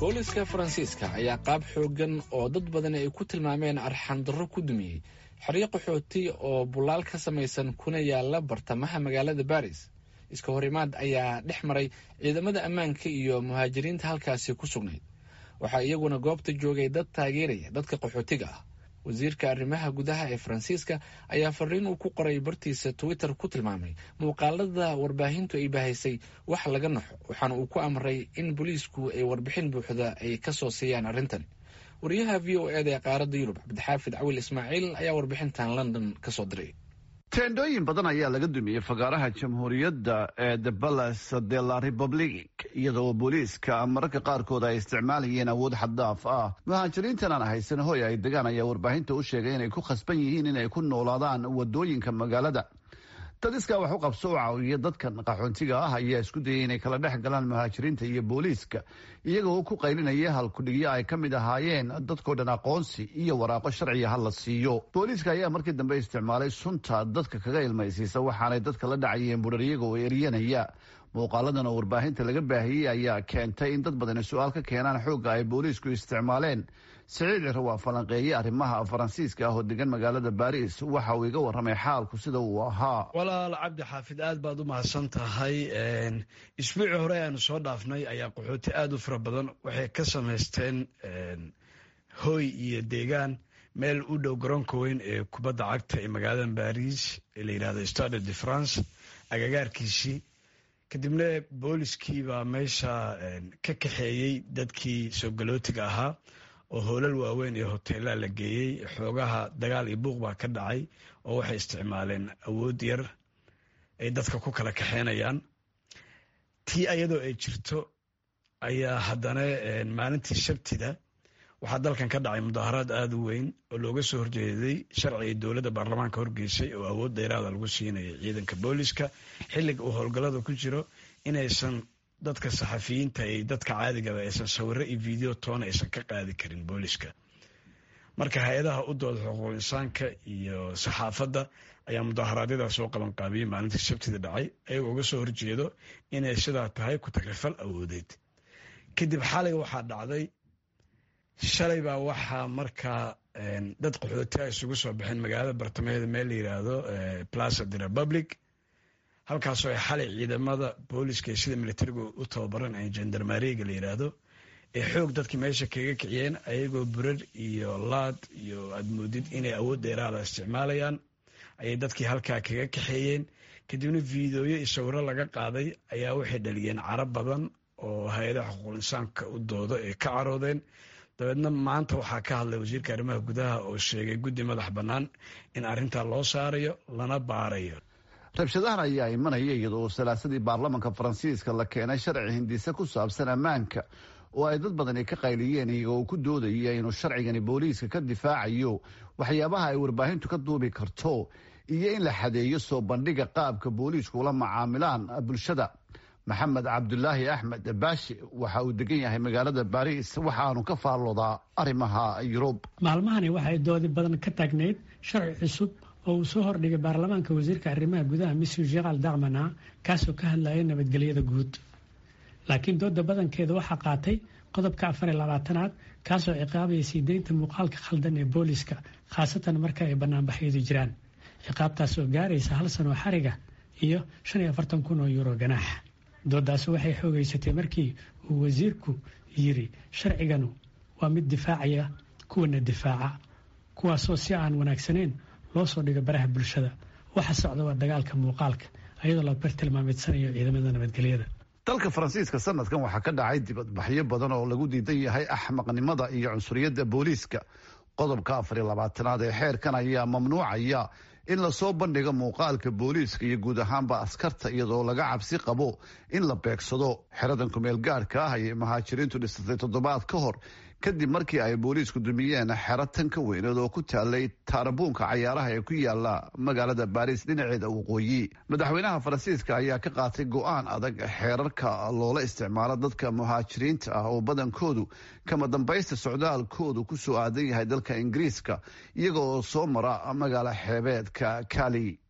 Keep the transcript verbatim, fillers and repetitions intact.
booliska faransiiska ayaa qaab xoogan oo dad badan ay ku tilmaameen arxan darro ku dumiyey xeryo qaxooti oo bulaal ka samaysan kuna yaala bartamaha magaalada baris. iska hor imaad ayaa dhex maray ciidamada ammaanka iyo muhaajiriinta halkaasi ku sugnayd. waxaa iyaguna goobta joogay dad taageeraya dadka qaxootiga ah. wasiirka arrimaha gudaha ee faransiiska ayaa fariin uu ku qoray bartiisa twitter ku tilmaamay muuqaalada warbaahintu ay bahaysay wax laga naxo, waxaana uu ku amray in booliisku ay warbixin buuxda ay ka soo siiyaan arrintan. wariyaha v o e da ee qaaradda yurub cabdixaafid cawil ismaaciil ayaa warbixintan london ka soo diray. teendhooyin badan ayaa laga dumiyey fagaaraha jamhuuriyadda ee the palace de la republic, iyadoo booliiska mararka qaarkood ay isticmaalayeen awood xaddaaf ah. muhaajiriintan aan haysan hoy ay degaan ayaa warbaahinta u sheegay inay ku khasban yihiin inay ku noolaadaan wadooyinka magaalada. dad iskaa wax u qabso u caawiya dadkan qaxoontiga ah ayaa isku dayay inay kala dhex galaan muhaajiriinta iyo booliiska, iyagoo ku qaylinaya halkudhigyo ay ka mid ahaayeen dadkoo dhan aqoonsi iyo waraaqo sharciga ha la siiyo. booliiska ayaa markii dambe isticmaalay sunta dadka kaga ilmaysiisa, waxaanay dadka la dhacayeen budhar iyagoo eryanaya. muuqaaladan oo warbaahinta laga baahiyey ayaa keentay in dad badani su-aal ka keenaan xoogga ay booliisku isticmaaleen. siciid ciro waa falanqeeye arrimaha faransiiska ah oo degan magaalada baris. waxa uu iga warramay xaalku sida uu ahaa. walaal cabdi xaafid, aad baad u mahadsan tahay. isbuucii hore aanu soo dhaafnay ayaa qaxooti aada u fara badan waxay ka samaysteen hooy iyo deegaan meel u dhow garoonka weyn ee kubadda cagta ee magaalada baris ee la yidhahdo stade de france agagaarkiisii. kadibna booliskii baa meesha ka kaxeeyey dadkii soo galootiga ahaa oo hoolal waaweyn iyo hoteelaa la geeyey. xoogaha dagaal iyo buuq baa ka dhacay oo waxay isticmaaleen awood yar ay dadka ku kala kaxeynayaan. tii ayadoo ay jirto ayaa haddana maalintii sabtida waxaa dalkan ka dhacay mudaaharaad aada u weyn oo looga soo horjeeday sharciga dowladda baarlamaanka horgeysay oo awood dheeraada lagu siinaya ciidanka booliska xilliga uu howlgallada ku jiro inaysan dadka saxafiyiinta iyo dadka caadigaba aysan sawiro iyo video toona aysan ka qaadi karin booliska. marka hay-adaha u dooda xuquuqul insaanka iyo saxaafadda ayaa mudaaharaadyadaa soo qaban qaabiyey maalintii sabtida dhacay ayagoo uga soo horjeedo inay sidaa tahay ku tagrifal awoodeed. kadib xalay waxaa dhacday, shalay baa waxaa markaa dad qaxootiga isugu soo baxeen magaalada bartamaheeda meel la yidhaahdo plaza de republic, halkaasoo ay xalay ciidamada booliska ee sida militariga u tababaran ee jandarmariga la yidhaahdo ee xoog dadkii meesha kaga kiciyeen ayagoo burar iyo laad iyo aad moodid inay awood dheeraada isticmaalayaan ayay dadkii halkaa kaga kaxeeyeen. kadibna fiidooyo iyo sawiro laga qaaday ayaa waxay dhaliyeen carab badan oo hay-adaha xuquuqul insaanka u dooda ee ka caroodeen. dabeedna maanta waxaa ka hadlay wasiirka arrimaha gudaha oo sheegay guddi madax bannaan in arrintaa loo saarayo lana baarayo. rabshadahan ayaa imanaya iyadoo salaasadii baarlamanka faransiiska la keenay sharci hindise ku saabsan ammaanka oo ay dad badani ka qayliyeen, iyagoo ku doodaya inuu sharcigani booliiska ka difaacayo waxyaabaha ay warbaahintu ka duubi karto iyo in la xadeeyo soo bandhiga qaabka booliisku ula macaamilaan bulshada. maxamed cabdulaahi axmed baashi waxa uu degan yahay magaalada baris, waxaanu ka faalloodaa arrimaha yurub. maalmahani waxay doodi badan ka taagnayd sharci cusub oo uu soo hordhigay baarlamaanka wasiirka arrimaha gudaha monsieur gerald darmanin, kaasoo ka hadlaya nabadgelyada guud. laakiin dooda badankeeda waxaa qaatay qodobka afar iyo labaatanaad kaasoo ciqaabaya sii deynta muuqaalka khaldan ee booliska, khaasatan marka ay banaanbaxyadu jiraan. ciqaabtaas oo gaaraysa hal sanoo xariga iyo shan iyo afartan kun oo yuuro ganaax. doodaasi waxay xoogeysatay markii uu wasiirku yiri sharciganu waa mid difaacaya kuwana difaaca, kuwaasoo si aan wanaagsaneyn loo soo dhigo baraha bulshada. waxa socda waa dagaalka muuqaalka iyadoo la bartilmaameedsanayo ciidamada nabadgelyada. dalka faransiiska sanadkan waxaa ka dhacay dibadbaxyo badan oo lagu diidan yahay axmaqnimada iyo cunsuriyadda booliiska. qodobka afar iyo labaatanaad ee xeerkan ayaa mamnuucaya in lasoo bandhigo muuqaalka booliiska iyo guud ahaanba askarta iyadoo laga cabsi qabo in la beegsado. xeradan kumeel gaadhka ah ayay muhaajiriintu dhisatay toddobaad ka hor kadib markii ay booliisku dumiyeen xero tan ka weyneed oo ku taalay taarabuunka cayaaraha ee ku yaala magaalada baris dhinaceeda waqooyi. madaxweynaha faransiiska ayaa ka qaatay go-aan adag xeerarka loola isticmaalo dadka muhaajiriinta ah oo badankoodu kama dambaysta socdaalkoodu ku soo aadan yahay dalka ingiriiska iyaga oo soo mara magaalo xeebeedka cali.